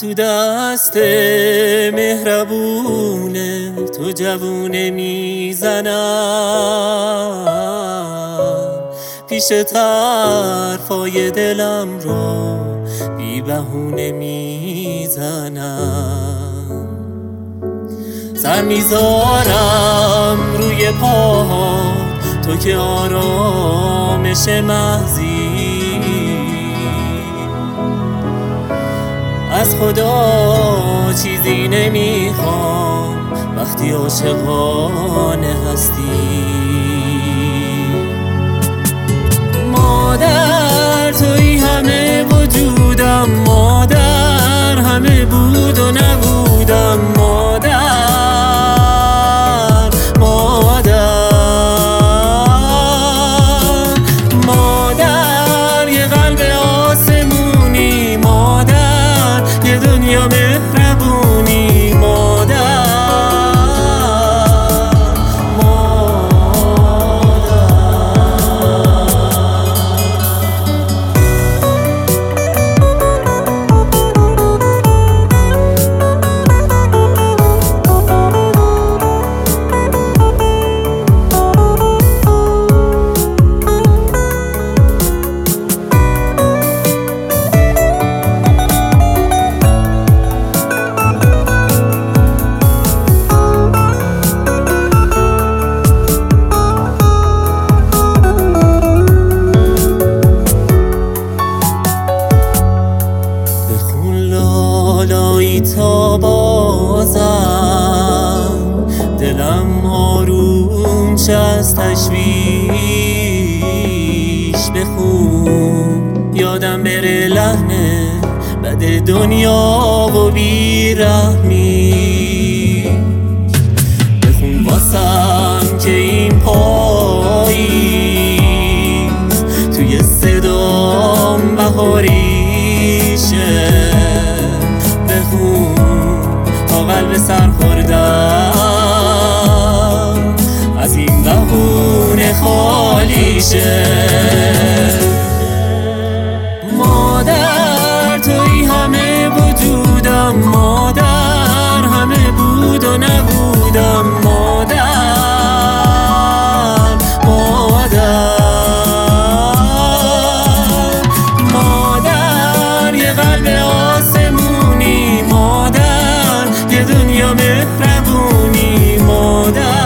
تو دست مهربونه تو جوونه میزنم، پیش طرفای دلم رو بی بهونه میزنم. سر میذارم روی پاهات تو که آرامش محضی، از خدا چیزی نمیخوام وقتی عاشقانه هستی. مادر توی همه وجودم، مادر همه بود و نبودم، مادر مادر مادر یه قلب آسمونی، مادر یه دنیا مهربونی، مادر تا بازم دلم آروم شه از تشویش، بخون یادم بره لحن بد دنیا و بیرحمی، بخون واسم که این پاییز توی صدام بهاریشه، تا قلب سر خوردم از این بهونه خالی شه. مادر توی همه وجودم، مادر همه بود و نبودم، مادر مادر مادر یه قلب آسمونی، مادر یه دنیا مهربونی، مادر